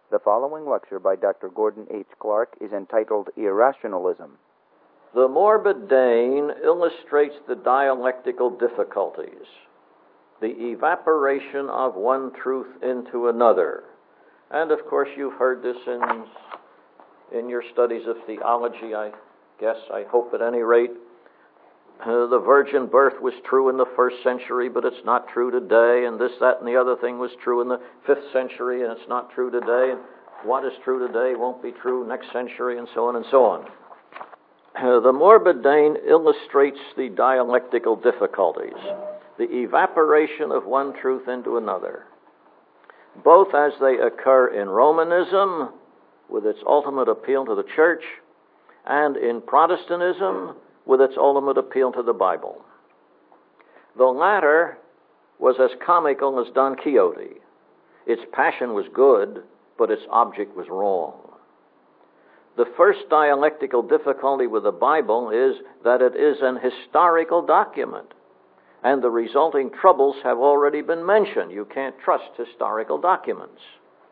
The following lecture by Dr. Gordon H. Clark is entitled Irrationalism. The morbid Dane illustrates the dialectical difficulties, the evaporation of one truth into another. And of course you've heard this in your studies of theology, I hope at any rate. The virgin birth was true in the 1st century, but it's not true today, and this, that, and the other thing was true in the 5th century, and it's not true today, and what is true today won't be true next century, and so on and so on. The morbid Dane illustrates the dialectical difficulties, the evaporation of one truth into another, both as they occur in Romanism, with its ultimate appeal to the church, and in Protestantism, with its ultimate appeal to the Bible. The latter was as comical as Don Quixote. Its passion was good, but its object was wrong. The first dialectical difficulty with the Bible is that it is an historical document, and the resulting troubles have already been mentioned. You can't trust historical documents.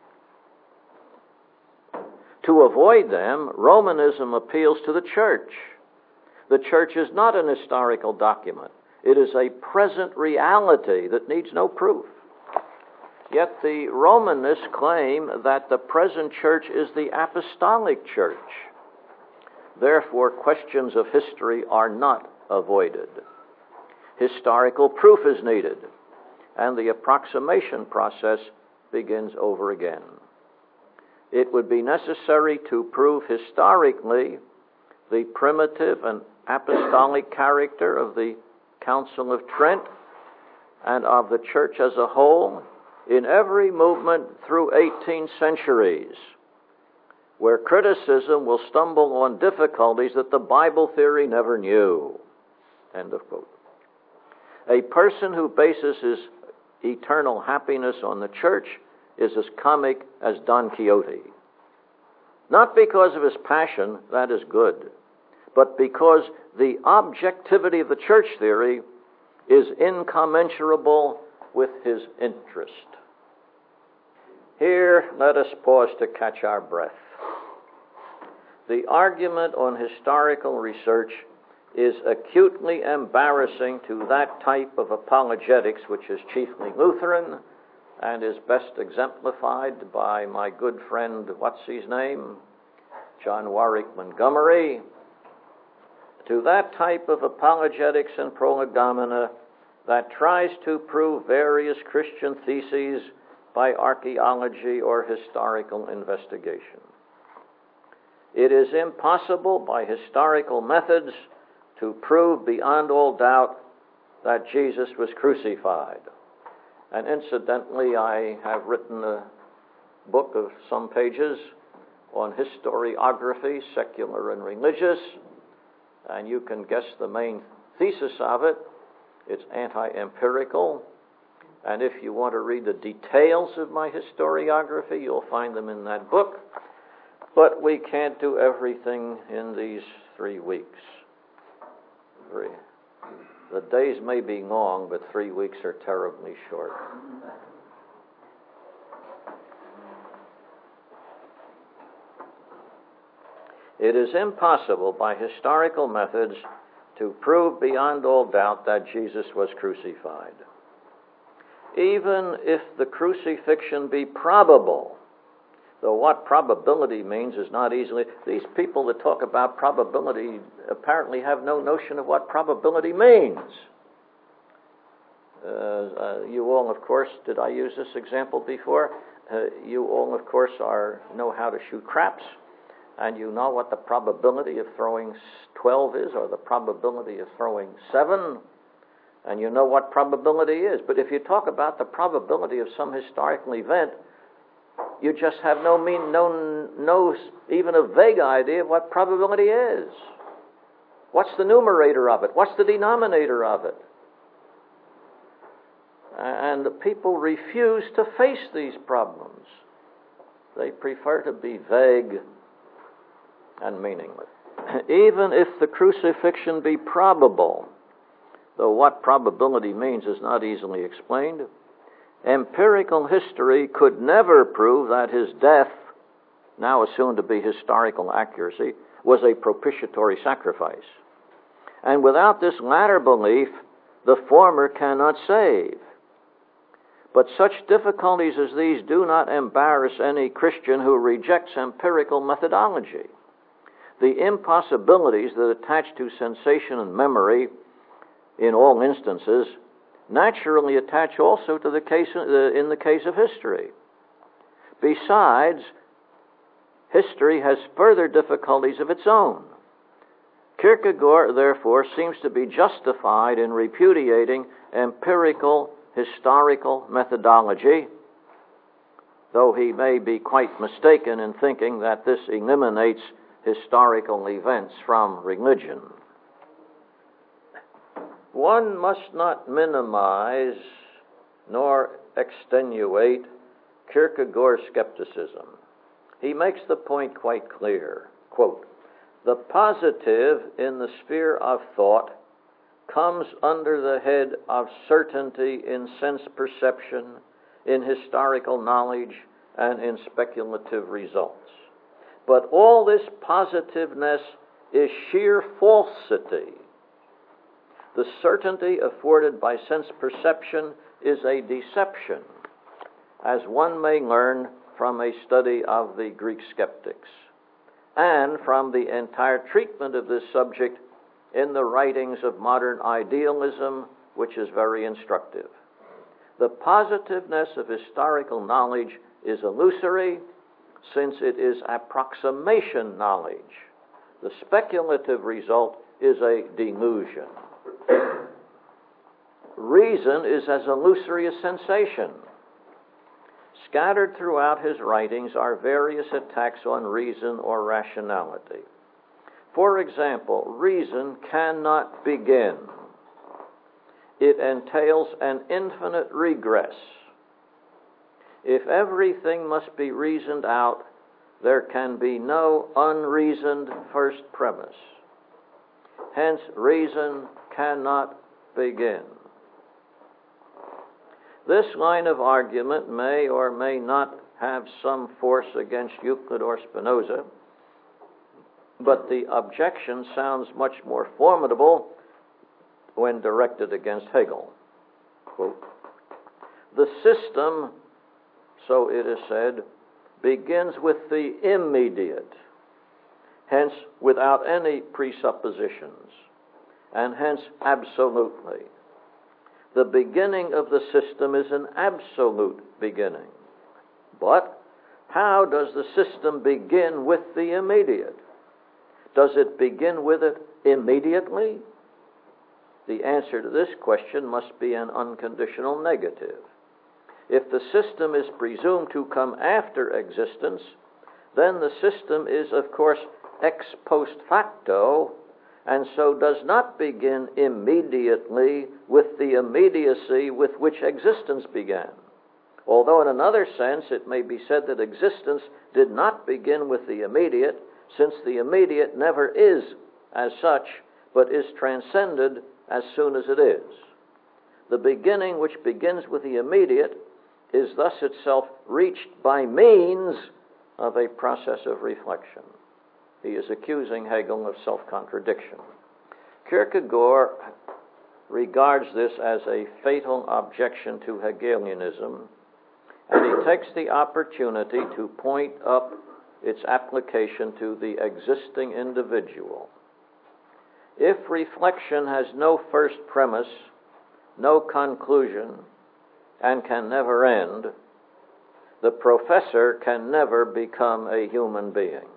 To avoid them, Romanism appeals to the church. The church is not an historical document. It is a present reality that needs no proof. Yet the Romanists claim that the present church is the apostolic church. Therefore, questions of history are not avoided. Historical proof is needed, and the approximation process begins over again. It would be necessary to prove historically the primitive and apostolic character of the Council of Trent and of the church as a whole in every movement through 18 centuries, where criticism will stumble on difficulties that the Bible theory never knew. End of quote. A person who bases his eternal happiness on the church is as comic as Don Quixote. Not because of his passion, that is good, but because the objectivity of the church theory is incommensurable with his interest. Here, let us pause to catch our breath. The argument on historical research is acutely embarrassing to that type of apologetics which is chiefly Lutheran and is best exemplified by my good friend, John Warwick Montgomery. To that type of apologetics and prolegomena that tries to prove various Christian theses by archaeology or historical investigation. It is impossible by historical methods to prove beyond all doubt that Jesus was crucified. And incidentally, I have written a book of some pages on historiography, secular and religious, and you can guess the main thesis of it. It's anti-empirical, and if you want to read the details of my historiography, you'll find them in that book. But we can't do everything in these 3 weeks. The days may be long, but 3 weeks are terribly short. It is impossible by historical methods to prove beyond all doubt that Jesus was crucified. Even if the crucifixion be probable, though what probability means is not easily... These people that talk about probability apparently have no notion of what probability means. You all, of course, did I use this example before? You all, of course, know how to shoot craps, and you know what the probability of throwing 12 is, or the probability of throwing 7, and you know what probability is. But if you talk about the probability of some historical event, you just have no even a vague idea of what probability is. What's the numerator of it? What's the denominator of it? And the people refuse to face these problems. They prefer to be vague and meaningless. Even if the crucifixion be probable, though what probability means is not easily explained, empirical history could never prove that his death now assumed to be historical accuracy, was a propitiatory sacrifice. And without this latter belief, the former cannot save. But such difficulties as these do not embarrass any Christian who rejects empirical methodology. The impossibilities that attach to sensation and memory in all instances naturally attach also to the case in the case of history. Besides, history has further difficulties of its own. Kierkegaard, therefore, seems to be justified in repudiating empirical historical methodology, though he may be quite mistaken in thinking that this eliminates historical events from religion. One must not minimize nor extenuate Kierkegaard's skepticism. He makes the point quite clear. Quote, "The positive in the sphere of thought comes under the head of certainty in sense perception, in historical knowledge, and in speculative results. But all this positiveness is sheer falsity. The certainty afforded by sense perception is a deception, as one may learn from a study of the Greek skeptics, and from the entire treatment of this subject in the writings of modern idealism, which is very instructive. The positiveness of historical knowledge is illusory, since it is approximation knowledge. The speculative result is a delusion. Reason is as illusory as sensation. Scattered throughout his writings are various attacks on reason or rationality. For example, reason cannot begin. It entails an infinite regress. If everything must be reasoned out, there can be no unreasoned first premise. Hence, reason cannot begin. This line of argument may or may not have some force against Euclid or Spinoza, but the objection sounds much more formidable when directed against Hegel. Quote, "The system," so it is said, "begins with the immediate, hence without any presuppositions, and hence absolutely. The beginning of the system is an absolute beginning. But how does the system begin with the immediate? Does it begin with it immediately? The answer to this question must be an unconditional negative. If the system is presumed to come after existence, then the system is, of course, ex post facto, and so does not begin immediately with the immediacy with which existence began. Although in another sense it may be said that existence did not begin with the immediate, since the immediate never is as such, but is transcended as soon as it is. The beginning which begins with the immediate is thus itself reached by means of a process of reflection." He is accusing Hegel of self-contradiction. Kierkegaard regards this as a fatal objection to Hegelianism, and he takes the opportunity to point up its application to the existing individual. If reflection has no first premise, no conclusion, and can never end, the professor can never become a human being.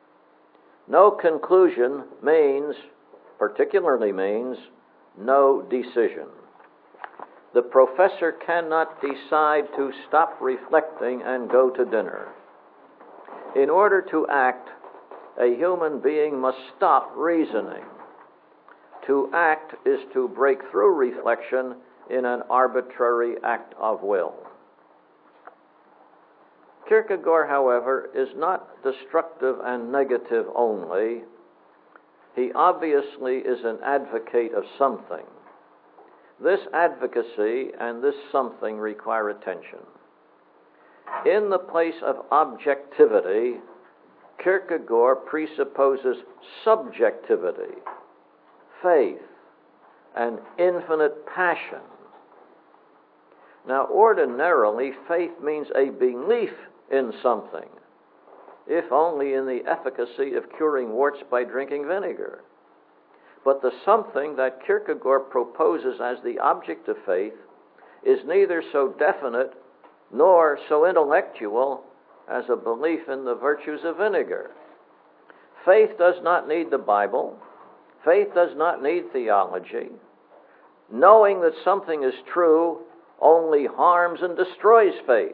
No conclusion particularly means no decision. The professor cannot decide to stop reflecting and go to dinner. In order to act, a human being must stop reasoning. To act is to break through reflection in an arbitrary act of will. Kierkegaard, however, is not destructive and negative only. He obviously is an advocate of something. This advocacy and this something require attention. In the place of objectivity, Kierkegaard presupposes subjectivity, faith, and infinite passion. Now, ordinarily, faith means a belief in something, if only in the efficacy of curing warts by drinking vinegar. But the something that Kierkegaard proposes as the object of faith is neither so definite nor so intellectual as a belief in the virtues of vinegar. Faith does not need the Bible. Faith does not need theology. Knowing that something is true only harms and destroys faith.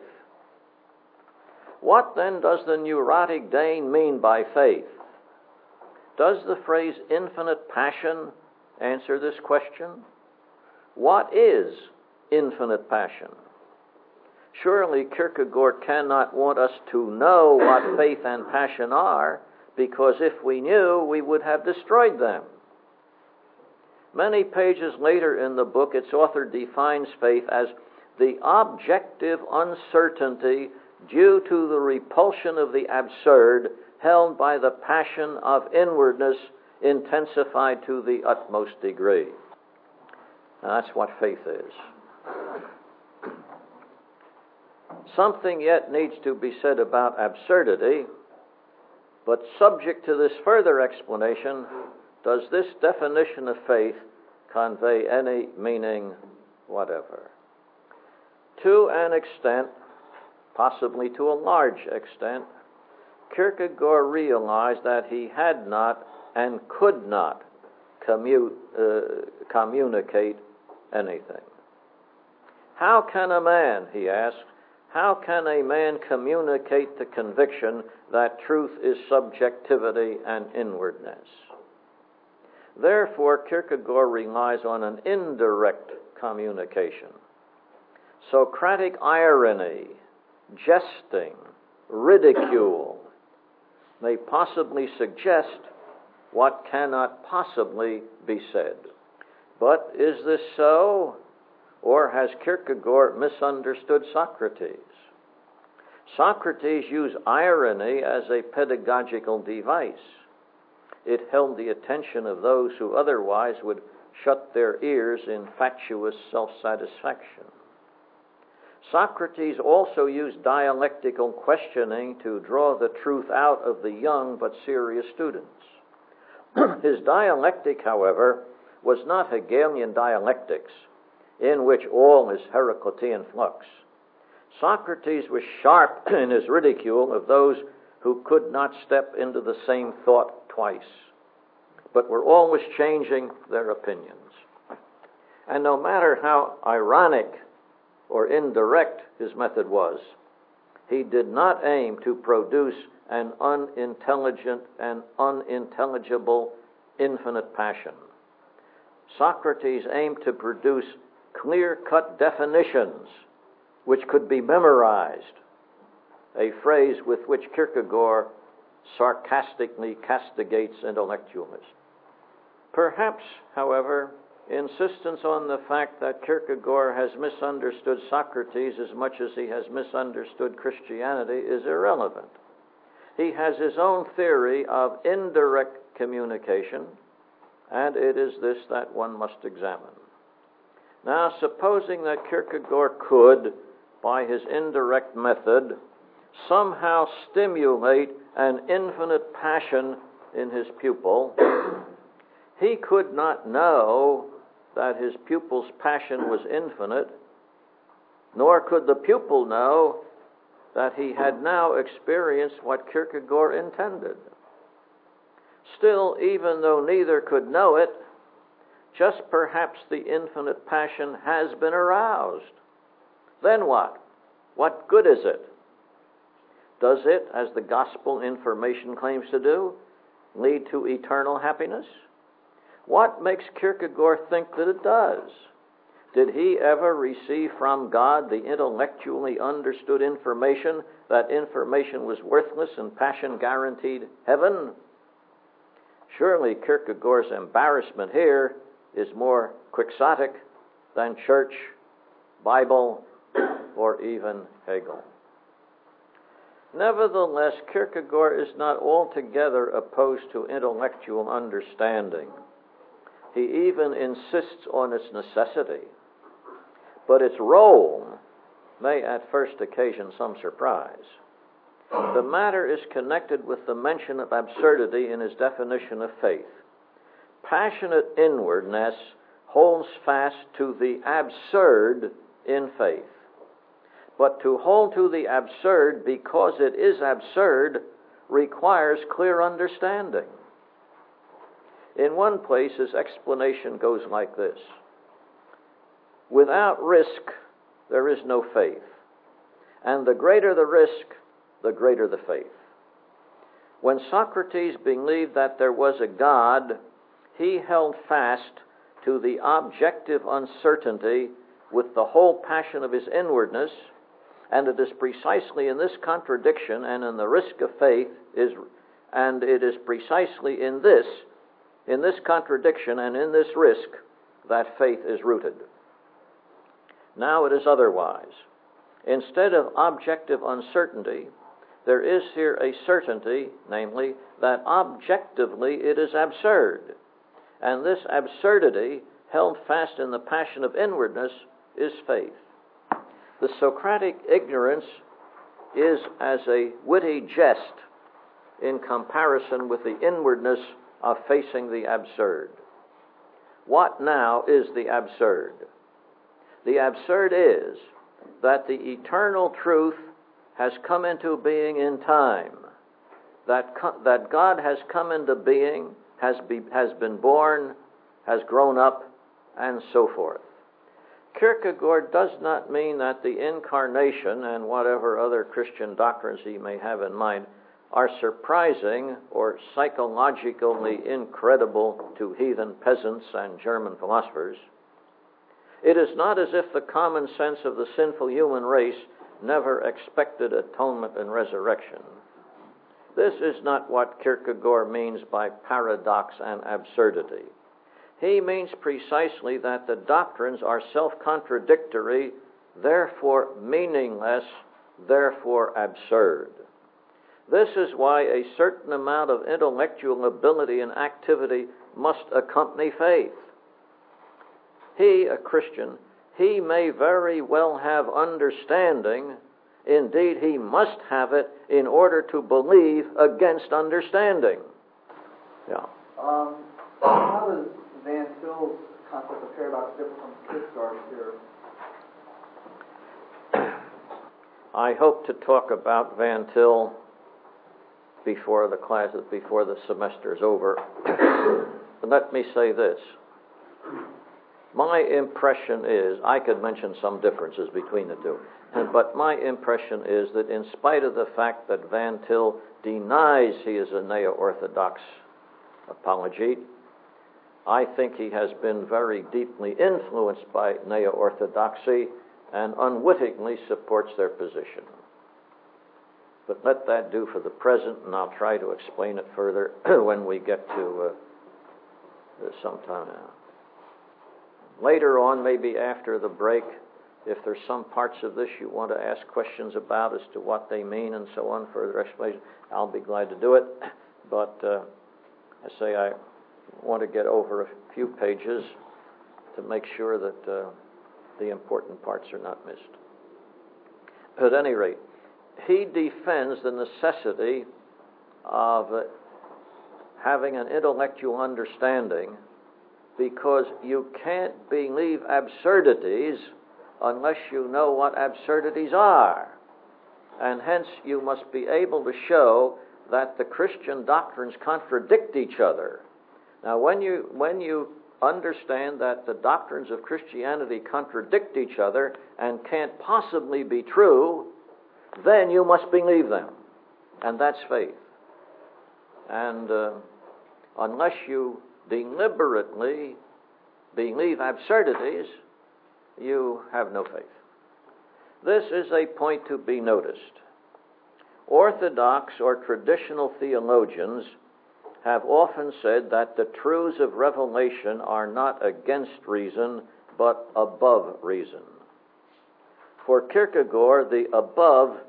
What then does the neurotic Dane mean by faith? Does the phrase infinite passion answer this question? What is infinite passion? Surely Kierkegaard cannot want us to know what faith and passion are, because if we knew, we would have destroyed them. Many pages later in the book, its author defines faith as the objective uncertainty due to the repulsion of the absurd held by the passion of inwardness intensified to the utmost degree. Now, that's what faith is. Something yet needs to be said about absurdity, but subject to this further explanation, does this definition of faith convey any meaning whatever? To an extent, possibly to a large extent, Kierkegaard realized that he had not and could not communicate anything. How can a man, he asked, how can a man communicate the conviction that truth is subjectivity and inwardness? Therefore, Kierkegaard relies on an indirect communication. Socratic irony, jesting, ridicule may possibly suggest what cannot possibly be said. But is this so? Or has Kierkegaard misunderstood Socrates? Socrates used irony as a pedagogical device. It held the attention of those who otherwise would shut their ears in fatuous self-satisfaction. Socrates also used dialectical questioning to draw the truth out of the young but serious students. His dialectic, however, was not Hegelian dialectics, in which all is Heraclitean flux. Socrates was sharp in his ridicule of those who could not step into the same thought twice, but were always changing their opinions. And no matter how ironic or indirect his method was, he did not aim to produce an unintelligent and unintelligible infinite passion. Socrates aimed to produce clear-cut definitions which could be memorized, a phrase with which Kierkegaard sarcastically castigates intellectualists. Perhaps, however, insistence on the fact that Kierkegaard has misunderstood Socrates as much as he has misunderstood Christianity is irrelevant. He has his own theory of indirect communication, and it is this that one must examine. Now, supposing that Kierkegaard could, by his indirect method, somehow stimulate an infinite passion in his pupil, he could not know that his pupil's passion was infinite, nor could the pupil know that he had now experienced what Kierkegaard intended. Still, even though neither could know it, just perhaps the infinite passion has been aroused. Then what? What good is it? Does it, as the gospel information claims to do, lead to eternal happiness? What makes Kierkegaard think that it does? Did he ever receive from God the intellectually understood information that information was worthless and passion guaranteed heaven? Surely Kierkegaard's embarrassment here is more quixotic than church, Bible, or even Hegel. Nevertheless, Kierkegaard is not altogether opposed to intellectual understanding. He even insists on its necessity. But its role may at first occasion some surprise. The matter is connected with the mention of absurdity in his definition of faith. Passionate inwardness holds fast to the absurd in faith. But to hold to the absurd because it is absurd requires clear understanding. In one place, his explanation goes like this: without risk, there is no faith. And the greater the risk, the greater the faith. When Socrates believed that there was a God, he held fast to the objective uncertainty with the whole passion of his inwardness, and it is precisely in this contradiction and in the risk of faith and it is precisely in this contradiction and in this risk that faith is rooted. Now it is otherwise. Instead of objective uncertainty, there is here a certainty, namely, that objectively it is absurd. And this absurdity, held fast in the passion of inwardness, is faith. The Socratic ignorance is as a witty jest in comparison with the inwardness of facing the absurd. What now is the absurd? The absurd is that the eternal truth has come into being in time, that God has come into being, has been born, has grown up, and so forth. Kierkegaard does not mean that the incarnation and whatever other Christian doctrines he may have in mind are surprising or psychologically incredible to heathen peasants and German philosophers. It is not as if the common sense of the sinful human race never expected atonement and resurrection. This is not what Kierkegaard means by paradox and absurdity. He means precisely that the doctrines are self-contradictory, therefore meaningless, therefore absurd. This is why a certain amount of intellectual ability and activity must accompany faith. He, a Christian, he may very well have understanding. Indeed, he must have it in order to believe against understanding. Yeah. How does Van Til's concept of paradox differ from Kierkegaard's theory? I hope to talk about Van Til before the semester is over. But let me say this. My impression is, I could mention some differences between the two, but my impression is that in spite of the fact that Van Til denies he is a neo-orthodox apologete, I think he has been very deeply influenced by neo-orthodoxy and unwittingly supports their position. But let that do for the present, and I'll try to explain it further when we get to sometime now. Later on, maybe after the break, if there's some parts of this you want to ask questions about as to what they mean and so on, further explanation, I'll be glad to do it. But I want to get over a few pages to make sure that the important parts are not missed. At any rate, he defends the necessity of having an intellectual understanding, because you can't believe absurdities unless you know what absurdities are. And hence you must be able to show that the Christian doctrines contradict each other. Now when you understand that the doctrines of Christianity contradict each other and can't possibly be true, then you must believe them. And that's faith. And unless you deliberately believe absurdities, you have no faith. This is a point to be noticed. Orthodox or traditional theologians have often said that the truths of revelation are not against reason, but above reason. For Kierkegaard, the above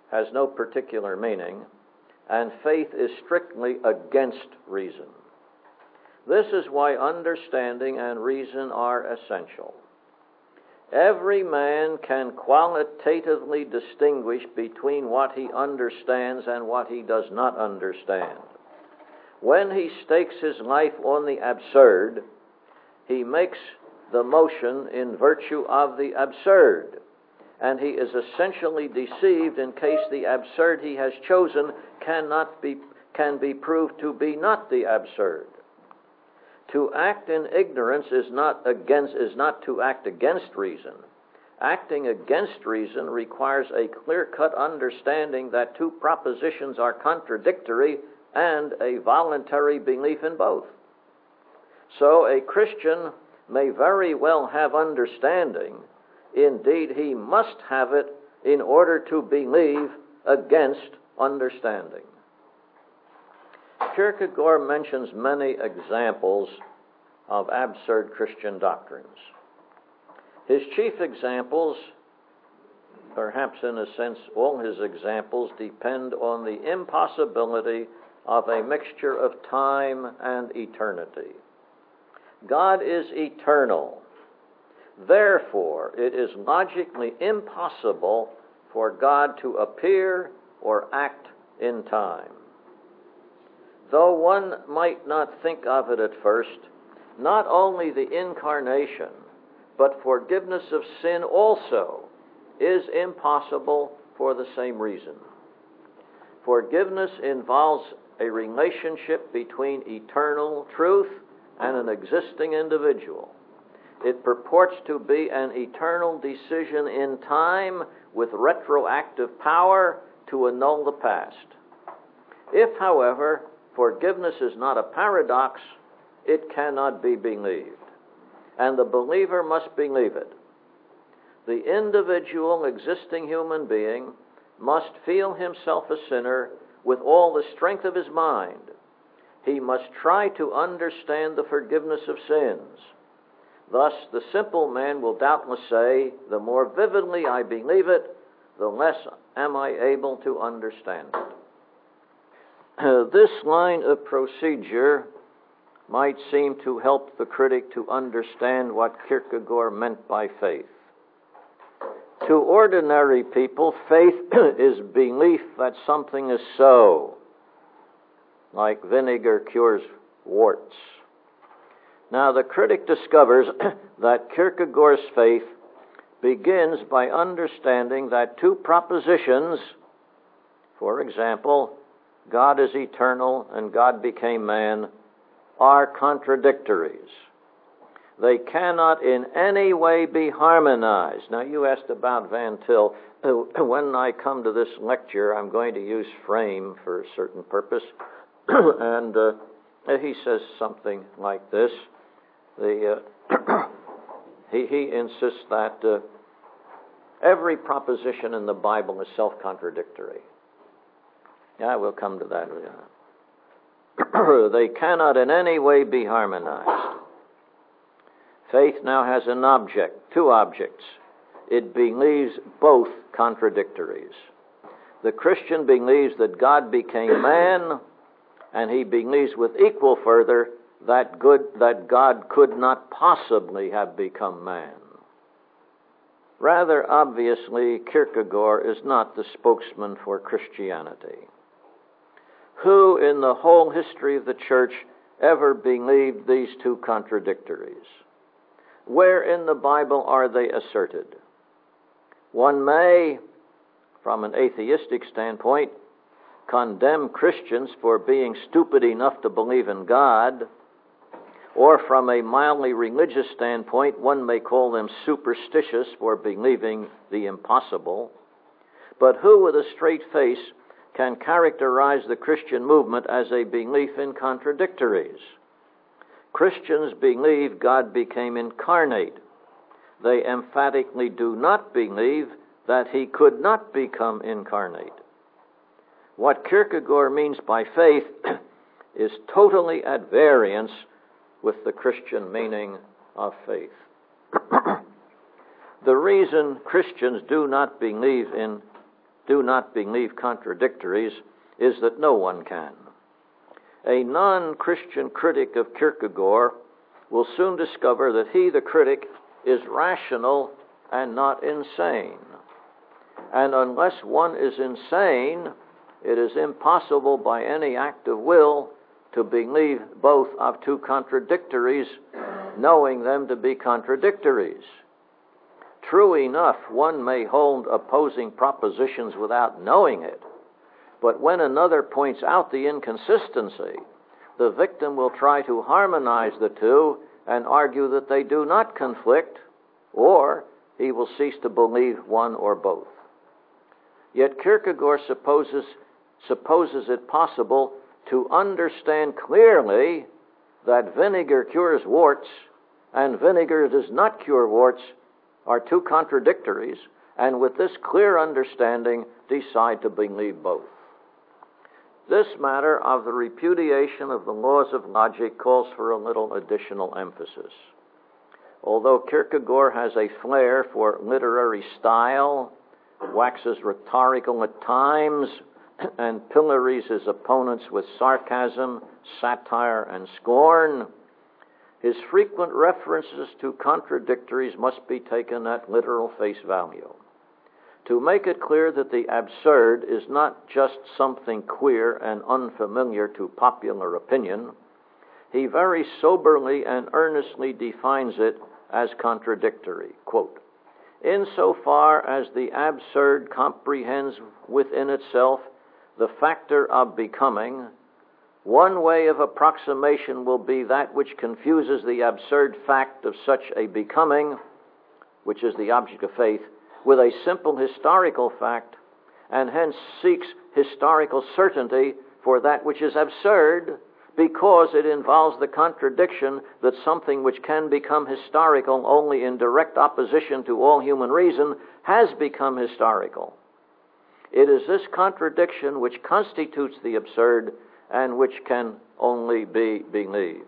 has no particular meaning, and faith is strictly against reason. This is why understanding and reason are essential. Every man can qualitatively distinguish between what he understands and what he does not understand. When he stakes his life on the absurd, he makes the motion in virtue of the absurd, and he is essentially deceived in case the absurd he has chosen can be proved to be not the absurd. To act in ignorance is not to act against reason. Acting against reason requires a clear-cut understanding that two propositions are contradictory and a voluntary belief in both. So a Christian may very well have understanding. Indeed, he must have it in order to believe against understanding. Kierkegaard mentions many examples of absurd Christian doctrines. His chief examples, perhaps in a sense all his examples, depend on the impossibility of a mixture of time and eternity. God is eternal. Therefore, it is logically impossible for God to appear or act in time. Though one might not think of it at first, not only the incarnation, but forgiveness of sin also is impossible for the same reason. Forgiveness involves a relationship between eternal truth and an existing individual. It purports to be an eternal decision in time with retroactive power to annul the past. If, however, forgiveness is not a paradox, it cannot be believed, and the believer must believe it. The individual existing human being must feel himself a sinner with all the strength of his mind. He must try to understand the forgiveness of sins. Thus, the simple man will doubtless say, the more vividly I believe it, the less am I able to understand it. This line of procedure might seem to help the critic to understand what Kierkegaard meant by faith. To ordinary people, faith is belief that something is so, like vinegar cures warts. Now, the critic discovers that Kierkegaard's faith begins by understanding that two propositions, for example, God is eternal and God became man, are contradictories. They cannot in any way be harmonized. Now, you asked about Van Til. When I come to this lecture, I'm going to use frame for a certain purpose. And he says something like this. He insists that every proposition in the Bible is self-contradictory. Yeah, we'll come to that. They cannot in any way be harmonized. Faith now has an object, two objects. It believes both contradictories. The Christian believes that God became man, and he believes with equal fervor that God could not possibly have become man. Rather obviously, Kierkegaard is not the spokesman for Christianity. Who in the whole history of the church ever believed these two contradictories? Where in the Bible are they asserted? One may, from an atheistic standpoint, condemn Christians for being stupid enough to believe in God, or from a mildly religious standpoint, one may call them superstitious for believing the impossible. But who with a straight face can characterize the Christian movement as a belief in contradictories? Christians believe God became incarnate. They emphatically do not believe that he could not become incarnate. What Kierkegaard means by faith is totally at variance with the Christian meaning of faith. The reason Christians do not believe in do not believe contradictories is that no one can. A non-Christian critic of Kierkegaard will soon discover that he, the critic, is rational and not insane. And unless one is insane, it is impossible by any act of will to believe both of two contradictories, knowing them to be contradictories. True enough, one may hold opposing propositions without knowing it, but when another points out the inconsistency, the victim will try to harmonize the two and argue that they do not conflict, or he will cease to believe one or both. Yet Kierkegaard supposes it possible to understand clearly that vinegar cures warts and vinegar does not cure warts are two contradictories, and with this clear understanding decide to believe both. This matter of the repudiation of the laws of logic calls for a little additional emphasis. Although Kierkegaard has a flair for literary style, waxes rhetorical at times, and pillories his opponents with sarcasm, satire, and scorn, his frequent references to contradictories must be taken at literal face value. To make it clear that the absurd is not just something queer and unfamiliar to popular opinion, he very soberly and earnestly defines it as contradictory. Quote, "Insofar as the absurd comprehends within itself the factor of becoming, one way of approximation will be that which confuses the absurd fact of such a becoming, which is the object of faith, with a simple historical fact, and hence seeks historical certainty for that which is absurd, because it involves the contradiction that something which can become historical only in direct opposition to all human reason has become historical. It is this contradiction which constitutes the absurd and which can only be believed."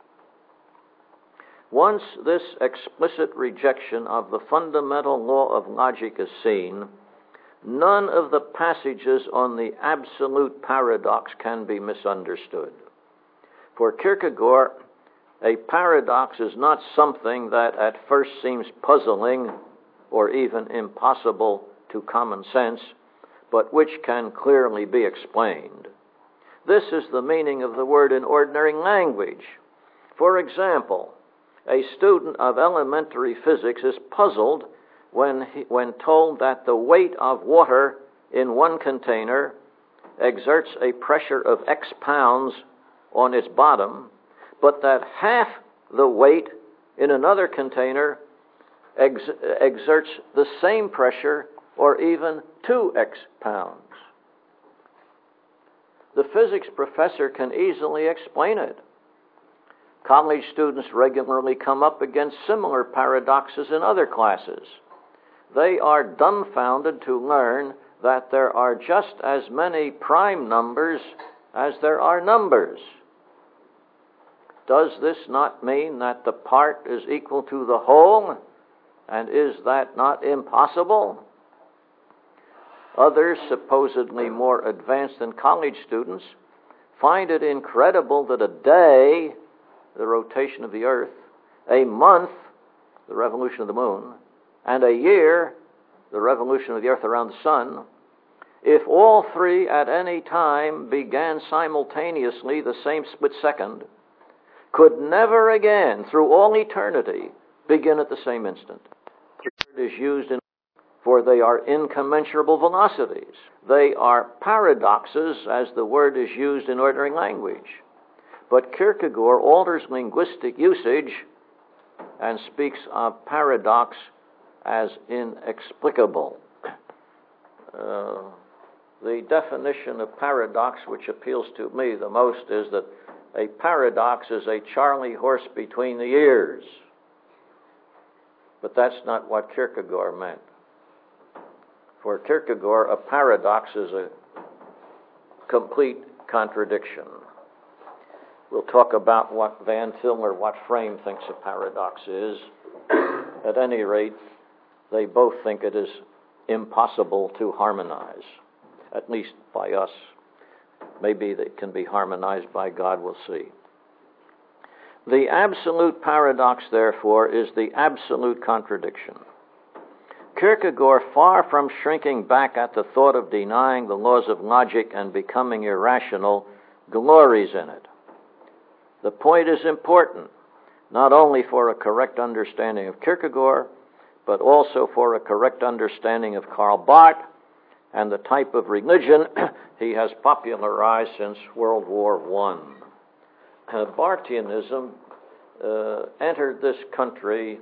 Once this explicit rejection of the fundamental law of logic is seen, none of the passages on the absolute paradox can be misunderstood. For Kierkegaard, a paradox is not something that at first seems puzzling or even impossible to common sense, but which can clearly be explained. This is the meaning of the word in ordinary language. For example, a student of elementary physics is puzzled when told that the weight of water in one container exerts a pressure of X pounds on its bottom, but that half the weight in another container exerts the same pressure, or even 2X pounds. The physics professor can easily explain it. College students regularly come up against similar paradoxes in other classes. They are dumbfounded to learn that there are just as many prime numbers as there are numbers. Does this not mean that the part is equal to the whole? And is that not impossible? Others, supposedly more advanced than college students, find it incredible that a day, the rotation of the earth, a month, the revolution of the moon, and a year, the revolution of the earth around the sun, if all three at any time began simultaneously the same split second, could never again, through all eternity, begin at the same instant. The word is used for they are incommensurable velocities. They are paradoxes, as the word is used in ordinary language. But Kierkegaard alters linguistic usage and speaks of paradox as inexplicable. The definition of paradox which appeals to me the most is that a paradox is a Charlie horse between the ears. But that's not what Kierkegaard meant. For Kierkegaard, a paradox is a complete contradiction. We'll talk about what Van Til or what Frame thinks a paradox is. At any rate, they both think it is impossible to harmonize, at least by us. Maybe they can be harmonized by God, we'll see. The absolute paradox, therefore, is the absolute contradiction. Kierkegaard, far from shrinking back at the thought of denying the laws of logic and becoming irrational, glories in it. The point is important, not only for a correct understanding of Kierkegaard, but also for a correct understanding of Karl Barth and the type of religion he has popularized since World War I. Barthianism entered this country,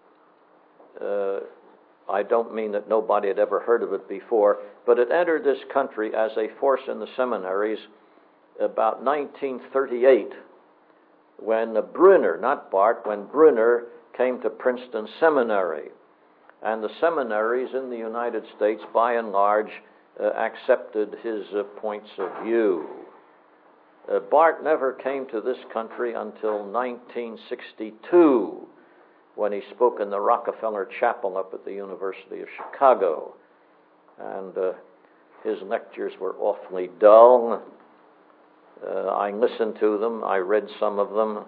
I don't mean that nobody had ever heard of it before, but it entered this country as a force in the seminaries about 1938, when Brunner, not Barth, when Brunner came to Princeton Seminary. And the seminaries in the United States, by and large, accepted his points of view. Barth never came to this country until 1962, when he spoke in the Rockefeller Chapel up at the University of Chicago. And his lectures were awfully dull. I listened to them. I read some of them.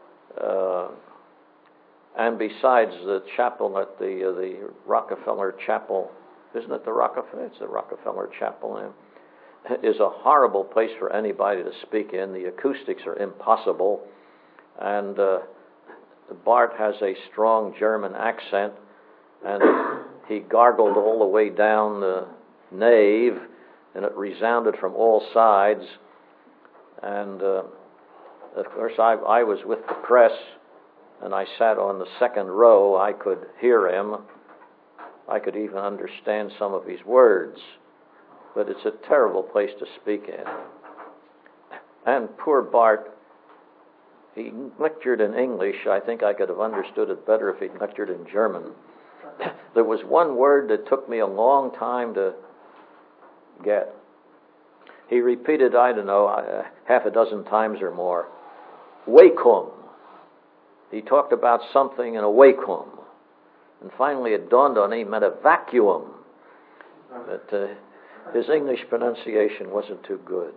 And besides, the chapel at the Rockefeller Chapel, isn't it the Rockefeller? It's the Rockefeller Chapel, is a horrible place for anybody to speak in. The acoustics are impossible. And Barth has a strong German accent, and he gargled all the way down the nave, and it resounded from all sides. And of course, I was with the press, and I sat on the second row. I could hear him. I could even understand some of his words. But it's a terrible place to speak in. And poor Barth, he lectured in English. I think I could have understood it better if he'd lectured in German. There was one word that took me a long time to get. He repeated, I don't know, half a dozen times or more. Vakuum. He talked about something in a vacuum. And finally it dawned on him he meant a vacuum. That his English pronunciation wasn't too good.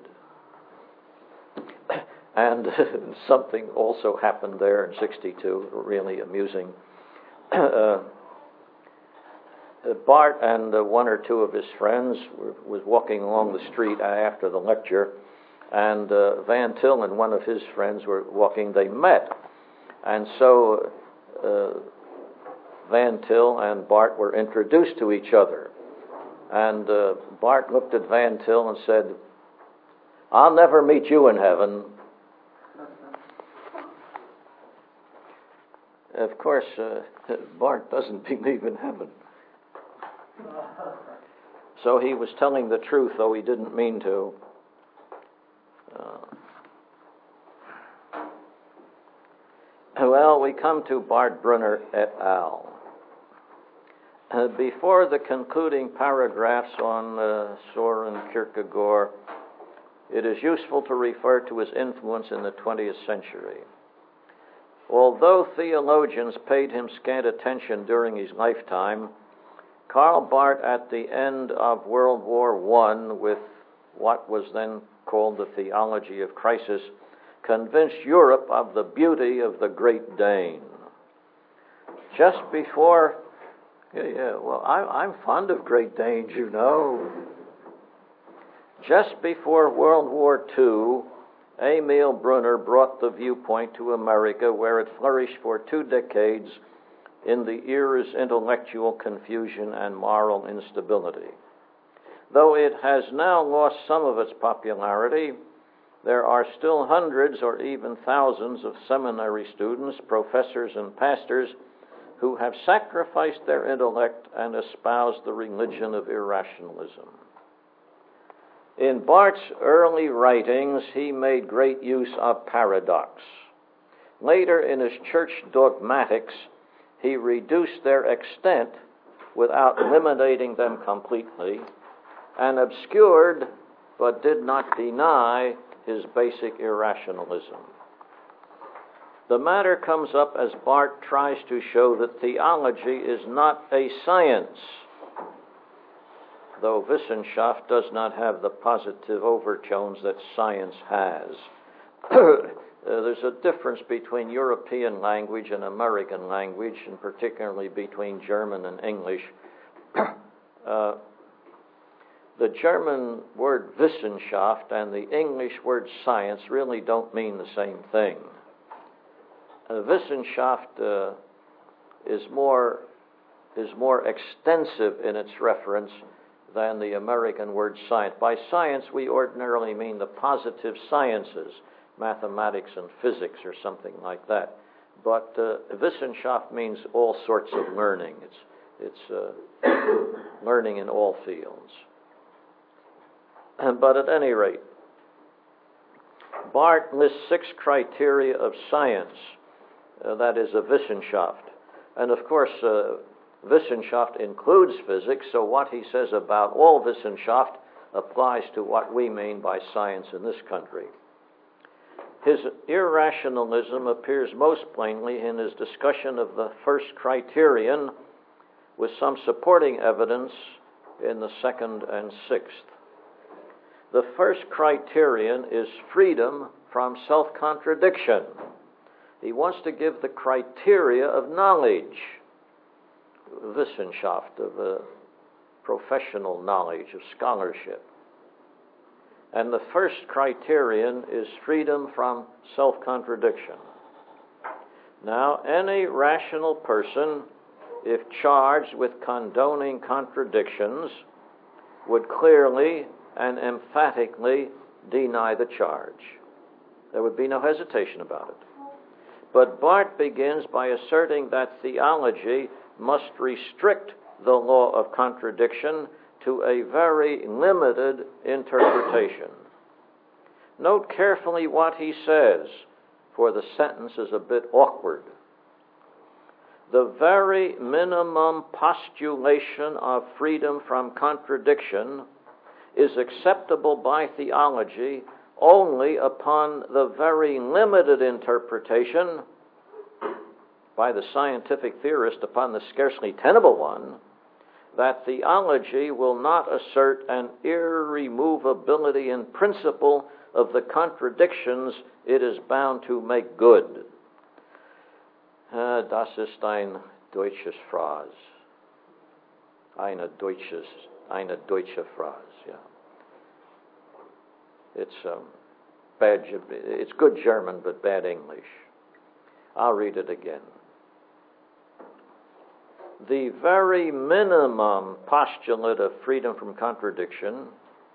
And something also happened there in 1962, really amusing. Barth and one or two of his friends was walking along the street after the lecture, and Van Til and one of his friends were walking. They met. And so Van Til and Barth were introduced to each other. And Barth looked at Van Til and said, "I'll never meet you in heaven." Of course, Barth doesn't believe in heaven. So he was telling the truth, though he didn't mean to. Well, we come to Barth Brunner et al. Before the concluding paragraphs on Soren Kierkegaard, it is useful to refer to his influence in the 20th century. Although theologians paid him scant attention during his lifetime, Karl Barth, at the end of World War I, with what was then called the theology of crisis, convinced Europe of the beauty of the Great Dane. Just before, I'm fond of Great Danes, you know. Just before World War II, Emil Brunner brought the viewpoint to America, where it flourished for 2 decades in the era's intellectual confusion and moral instability. Though it has now lost some of its popularity, there are still hundreds or even thousands of seminary students, professors, and pastors who have sacrificed their intellect and espoused the religion of irrationalism. In Barth's early writings, he made great use of paradox. Later, in his church dogmatics, he reduced their extent without eliminating them completely, and obscured but did not deny his basic irrationalism. The matter comes up as Barth tries to show that theology is not a science. though Wissenschaft does not have the positive overtones that science has. There's a difference between European language and American language, and particularly between German and English. The German word Wissenschaft and the English word science really don't mean the same thing. Wissenschaft is more extensive in its reference than the American word science. By science, we ordinarily mean the positive sciences, mathematics and physics or something like that. But Wissenschaft means all sorts of learning. It's learning in all fields. But at any rate, Barth lists 6 criteria of science, that is a Wissenschaft. And of course, Wissenschaft includes physics, so what he says about all Wissenschaft applies to what we mean by science in this country. His irrationalism appears most plainly in his discussion of the first criterion, with some supporting evidence in the second and sixth. The first criterion is freedom from self-contradiction. He wants to give the criteria of knowledge, Wissenschaft, of professional knowledge, of scholarship. And the first criterion is freedom from self-contradiction. Now, any rational person, if charged with condoning contradictions, would clearly and emphatically deny the charge. There would be no hesitation about it. But Barth begins by asserting that theology must restrict the law of contradiction to a very limited interpretation. Note carefully what he says, for the sentence is a bit awkward. The very minimum postulation of freedom from contradiction is acceptable by theology only upon the very limited interpretation by the scientific theorist, upon the scarcely tenable one, that theology will not assert an irremovability in principle of the contradictions it is bound to make good. Das ist ein deutsches Phrase. Eine deutsche Phrase, yeah. It's good German, but bad English. I'll read it again. The very minimum postulate of freedom from contradiction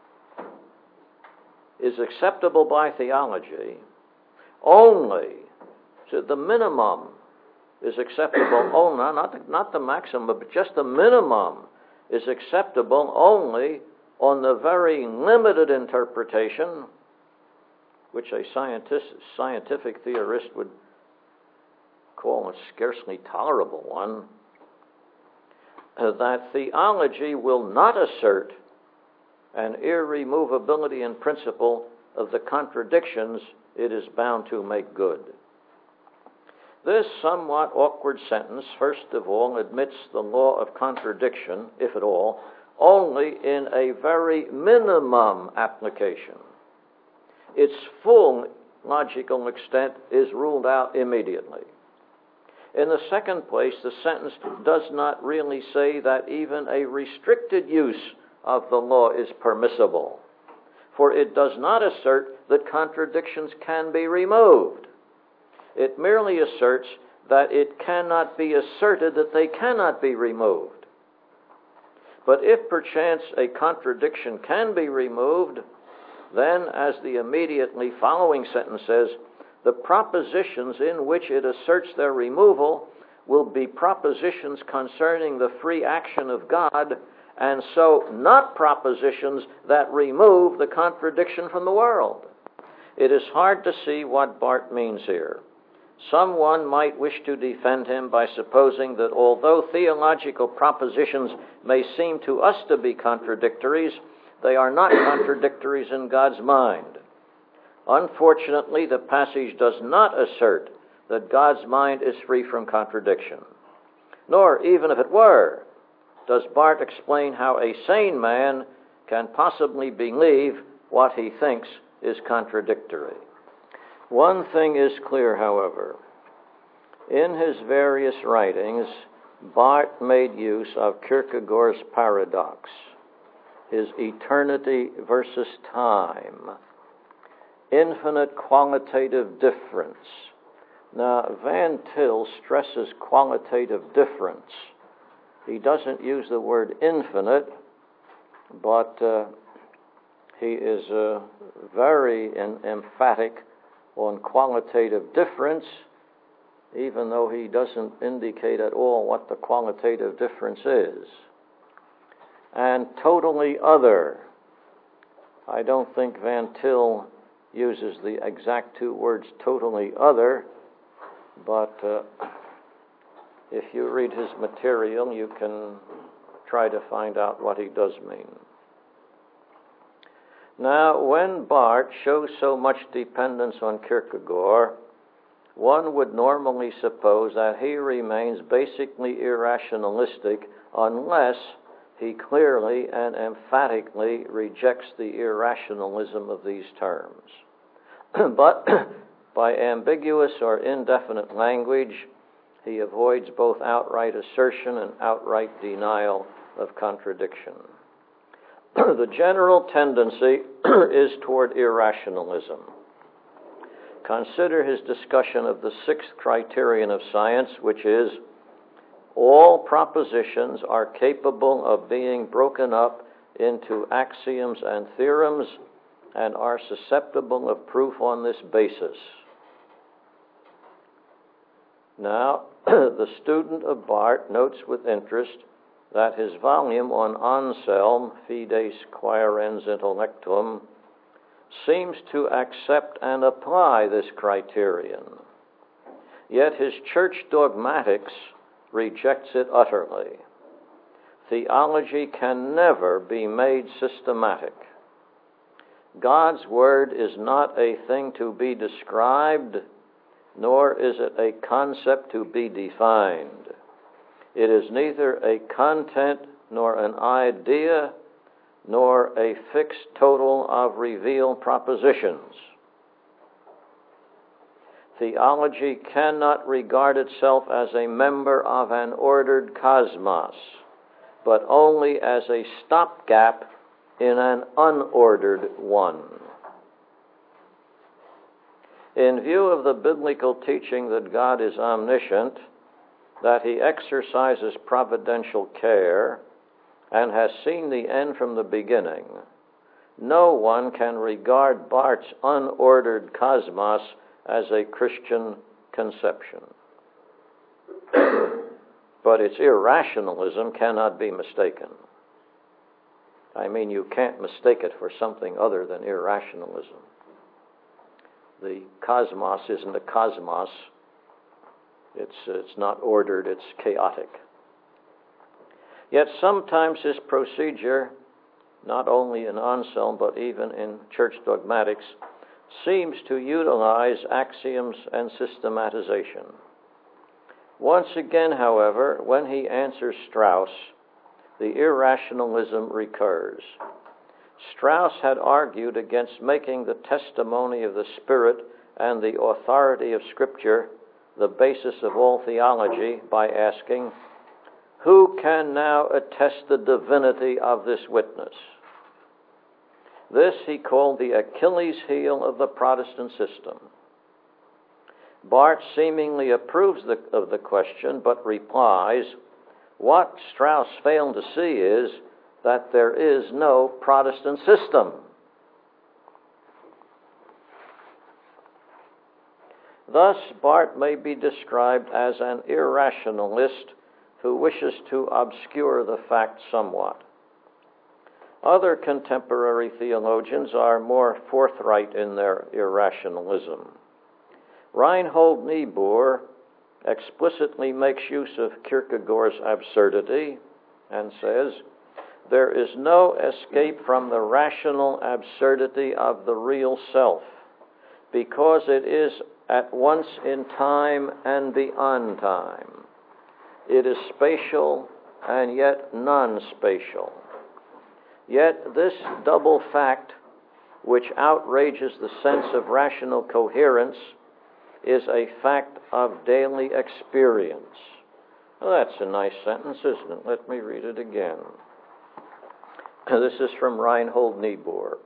is acceptable by theology only, so the minimum is acceptable only, not the maximum, but just the minimum is acceptable only on the very limited interpretation, which a scientific theorist would call a scarcely tolerable one, that theology will not assert an irremovability in principle of the contradictions it is bound to make good. This somewhat awkward sentence, first of all, admits the law of contradiction, if at all, only in a very minimum application. Its full logical extent is ruled out immediately. In the second place, the sentence does not really say that even a restricted use of the law is permissible, for it does not assert that contradictions can be removed. It merely asserts that it cannot be asserted that they cannot be removed. But if perchance a contradiction can be removed, then, as the immediately following sentence says, the propositions in which it asserts their removal will be propositions concerning the free action of God, and so not propositions that remove the contradiction from the world. It is hard to see what Barth means here. Someone might wish to defend him by supposing that although theological propositions may seem to us to be contradictories, they are not contradictories in God's mind. Unfortunately, the passage does not assert that God's mind is free from contradiction. Nor, even if it were, does Barth explain how a sane man can possibly believe what he thinks is contradictory. One thing is clear, however. In his various writings, Barth made use of Kierkegaard's paradox, his eternity versus time, infinite qualitative difference. Now, Van Til stresses qualitative difference. He doesn't use the word infinite, but he is very emphatic on qualitative difference, even though he doesn't indicate at all what the qualitative difference is. And totally other. I don't think Van Til uses the exact two words totally other, but if you read his material, you can try to find out what he does mean. Now, when Barth shows so much dependence on Kierkegaard, one would normally suppose that he remains basically irrationalistic unless he clearly and emphatically rejects the irrationalism of these terms. But by ambiguous or indefinite language, he avoids both outright assertion and outright denial of contradiction. The general tendency is toward irrationalism. Consider his discussion of the sixth criterion of science, which is, all propositions are capable of being broken up into axioms and theorems and are susceptible of proof on this basis. Now, the student of Barth notes with interest that his volume on Anselm, Fides Quaerens Intellectum, seems to accept and apply this criterion. Yet his church dogmatics rejects it utterly. Theology can never be made systematic. God's word is not a thing to be described, nor is it a concept to be defined. It is neither a content nor an idea, nor a fixed total of revealed propositions. Theology cannot regard itself as a member of an ordered cosmos, but only as a stopgap in an unordered one. In view of the biblical teaching that God is omniscient, that he exercises providential care, and has seen the end from the beginning, no one can regard Barth's unordered cosmos as a Christian conception. But its irrationalism cannot be mistaken. I mean, you can't mistake it for something other than irrationalism. The cosmos isn't a cosmos. It's not ordered, it's chaotic. Yet sometimes his procedure, not only in Anselm but even in church dogmatics, seems to utilize axioms and systematization. Once again, however, when he answers Strauss, the irrationalism recurs. Strauss had argued against making the testimony of the Spirit and the authority of Scripture the basis of all theology by asking, who can now attest the divinity of this witness? This he called the Achilles heel of the Protestant system. Barth seemingly approves of the question, but replies, what Strauss failed to see is that there is no Protestant system. Thus, Barth may be described as an irrationalist who wishes to obscure the fact somewhat. Other contemporary theologians are more forthright in their irrationalism. Reinhold Niebuhr explicitly makes use of Kierkegaard's absurdity and says, there is no escape from the rational absurdity of the real self, because it is at once in time and beyond time. It is spatial and yet non-spatial. Yet this double fact, which outrages the sense of rational coherence, is a fact of daily experience. Well, that's a nice sentence, isn't it? Let me read it again. This is from Reinhold Niebuhr.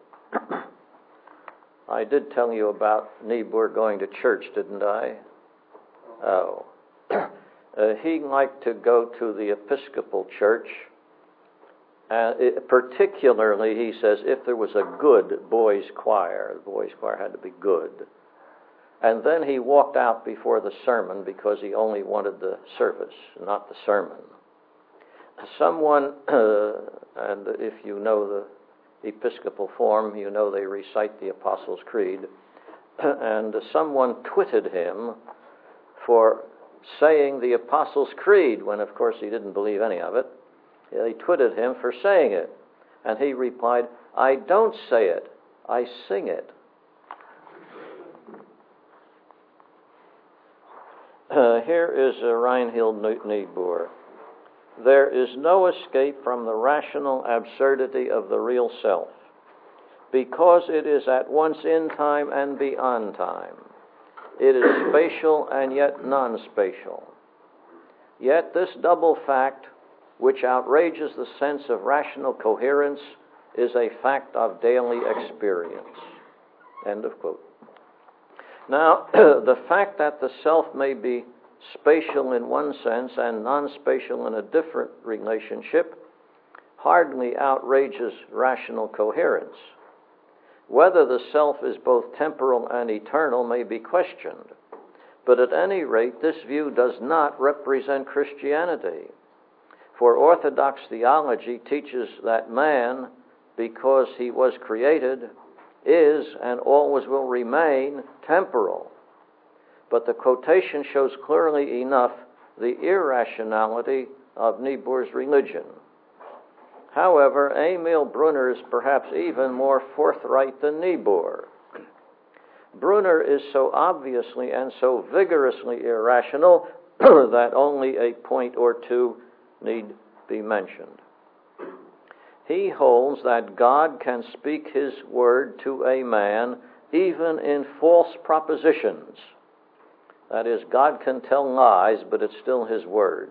I did tell you about Niebuhr going to church, didn't I? Oh. He liked to go to the Episcopal Church. Particularly, he says, if there was a good boys' choir. The boys' choir had to be good. And then he walked out before the sermon because he only wanted the service, not the sermon. Someone, and if you know the Episcopal form, you know they recite the Apostles' Creed, and someone twitted him for saying the Apostles' Creed when, of course, he didn't believe any of it. They twitted him for saying it. And he replied, "I don't say it, I sing it." Here is Reinhold Niebuhr. There is no escape from the rational absurdity of the real self, because it is at once in time and beyond time. It is spatial and yet non-spatial. Yet this double fact, which outrages the sense of rational coherence, is a fact of daily experience. End of quote. Now, the fact that the self may be spatial in one sense and non-spatial in a different relationship hardly outrages rational coherence. Whether the self is both temporal and eternal may be questioned, but at any rate, this view does not represent Christianity. For Orthodox theology teaches that man, because he was created, is and always will remain temporal. But the quotation shows clearly enough the irrationality of Niebuhr's religion. However, Emil Brunner is perhaps even more forthright than Niebuhr. Brunner is so obviously and so vigorously irrational that only a point or two need be mentioned. He holds that God can speak his word to a man even in false propositions. That is, God can tell lies, but it's still his word.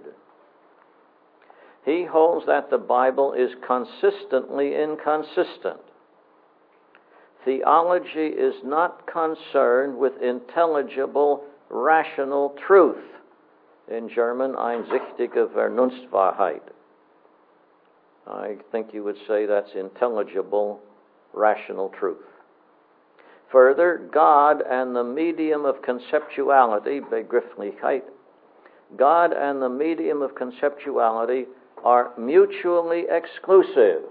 He holds that the Bible is consistently inconsistent. Theology is not concerned with intelligible, rational truth. In German, einsichtige Vernunftwahrheit. I think you would say that's intelligible, rational truth. Further, God and the medium of conceptuality, Begrifflichkeit, God and the medium of conceptuality are mutually exclusive.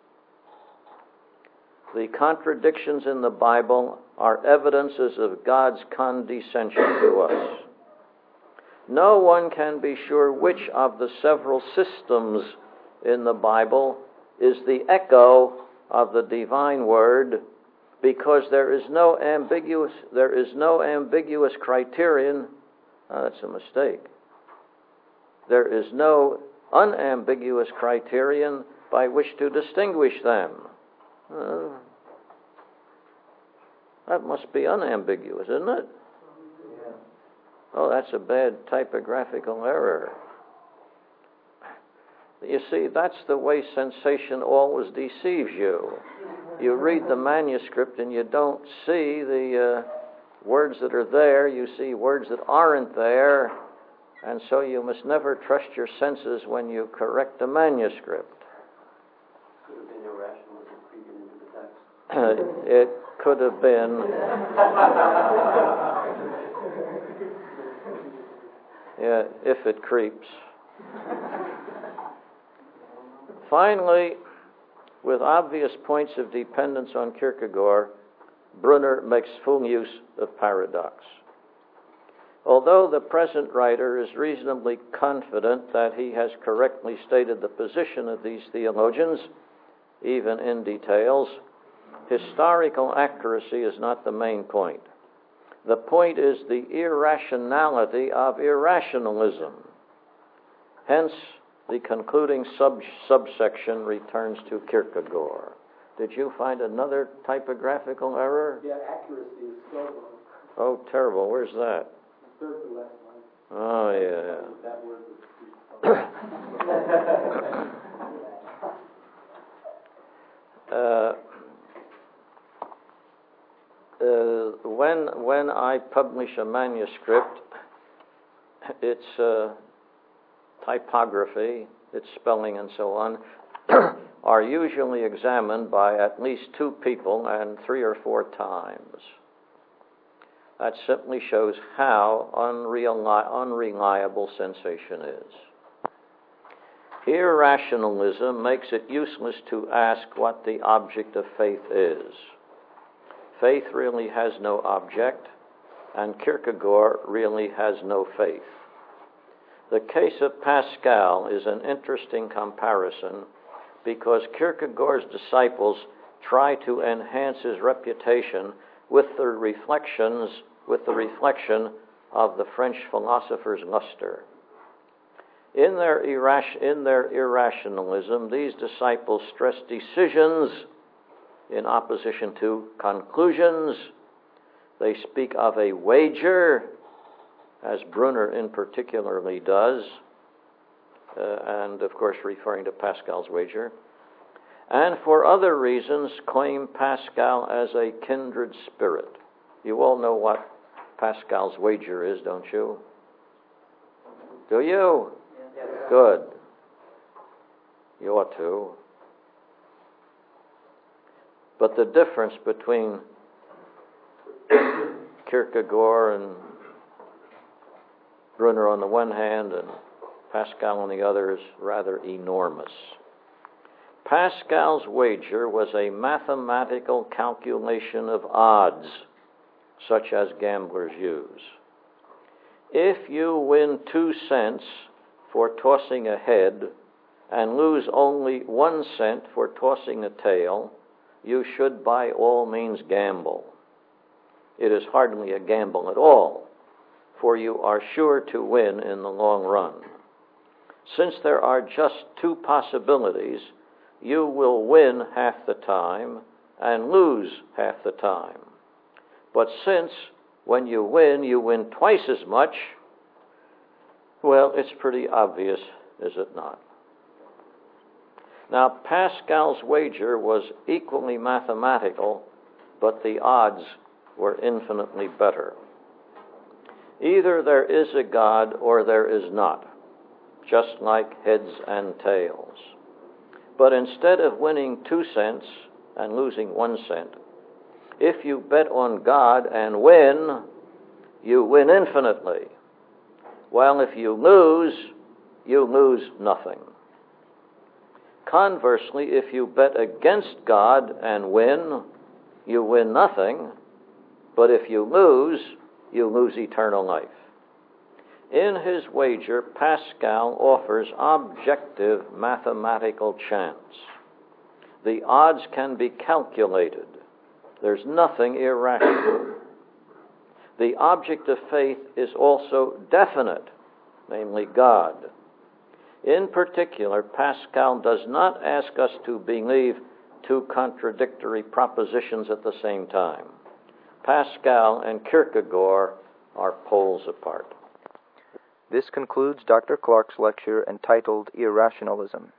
The contradictions in the Bible are evidences of God's condescension to us. No one can be sure which of the several systems in the Bible is the echo of the divine word, because there is no ambiguous criterion. That's a mistake. There is no unambiguous criterion by which to distinguish them. That must be unambiguous, isn't it? Yeah. Oh, that's a bad typographical error. You see, that's the way sensation always deceives you. You read the manuscript and you don't see the words that are there. You see words that aren't there. And so you must never trust your senses when you correct a manuscript. Could have been irrationalism creeping into the text. It could have been. Yeah, if it creeps. Finally, with obvious points of dependence on Kierkegaard, Brunner makes full use of paradox. Although the present writer is reasonably confident that he has correctly stated the position of these theologians, even in details, historical accuracy is not the main point. The point is the irrationality of irrationalism. Hence, The concluding subsection returns to Kierkegaard. Did you find another typographical error? Yeah, accuracy is spelled wrong. Oh, terrible. Where's that? Third to last line. Oh, yeah. That word was when I publish a manuscript, its typography, its spelling and so on, are usually examined by at least 2 people and 3 or 4 times. That simply shows how unreliable sensation is. Irrationalism makes it useless to ask what the object of faith is. Faith really has no object, and Kierkegaard really has no faith. The case of Pascal is an interesting comparison because Kierkegaard's disciples try to enhance his reputation with the reflection of the French philosopher's luster. In their irrationalism, these disciples stress decisions in opposition to conclusions. They speak of a wager, as Brunner in particularly does, and of course referring to Pascal's wager, and for other reasons claim Pascal as a kindred spirit. You all know what Pascal's wager is, don't you? Do you? Yes. Good. You ought to. But the difference between Kierkegaard and Brunner on the one hand and Pascal on the other is rather enormous. Pascal's wager was a mathematical calculation of odds, such as gamblers use. If you win 2 cents for tossing a head and lose only 1 cent for tossing a tail, you should by all means gamble. It is hardly a gamble at all, for you are sure to win in the long run. Since there are just 2 possibilities, you will win half the time and lose half the time. But since when you win twice as much, well, it's pretty obvious, is it not? Now, Pascal's wager was equally mathematical, but the odds were infinitely better. Either there is a God or there is not, just like heads and tails. But instead of winning 2 cents and losing 1 cent, if you bet on God and win, you win infinitely. While if you lose nothing. Conversely, if you bet against God and win, you win nothing. But if you lose eternal life. In his wager, Pascal offers objective mathematical chance. The odds can be calculated. There's nothing irrational. The object of faith is also definite, namely God. In particular, Pascal does not ask us to believe 2 contradictory propositions at the same time. Pascal and Kierkegaard are poles apart. This concludes Dr. Clark's lecture entitled Irrationalism.